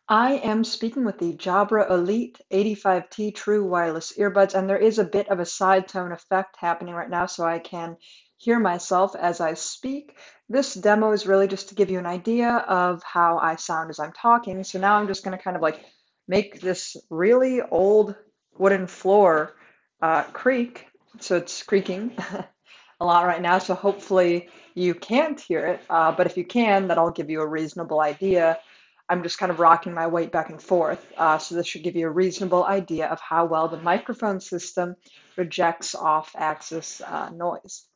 I am speaking with the Jabra Elite 85T True Wireless Earbuds, and there is a bit of a side tone effect happening right now, so I can hear myself as I speak. This demo is really just to give you an idea of how I sound as I'm talking. So now I'm just going to kind of like make this really old wooden floor creak. So it's creaking a lot right now, so hopefully you can't hear it. But if you can, that'll give you a reasonable idea. I'm just kind of rocking my weight back and forth. So this should give you a reasonable idea of how well the microphone system rejects off-axis noise.